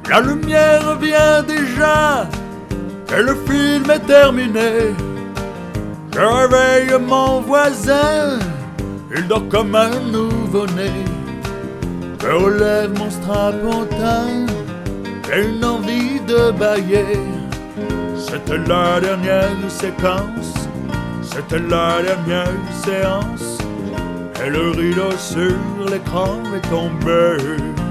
La lumière vient déjà, et le film est terminé. Je réveille mon voisin, il dort comme un nouveau-né. Je relève mon strapontin, j'ai une envie de bailler. C'était la dernière séquence, c'était la dernière séance, et le rideau sur l'écran est tombé.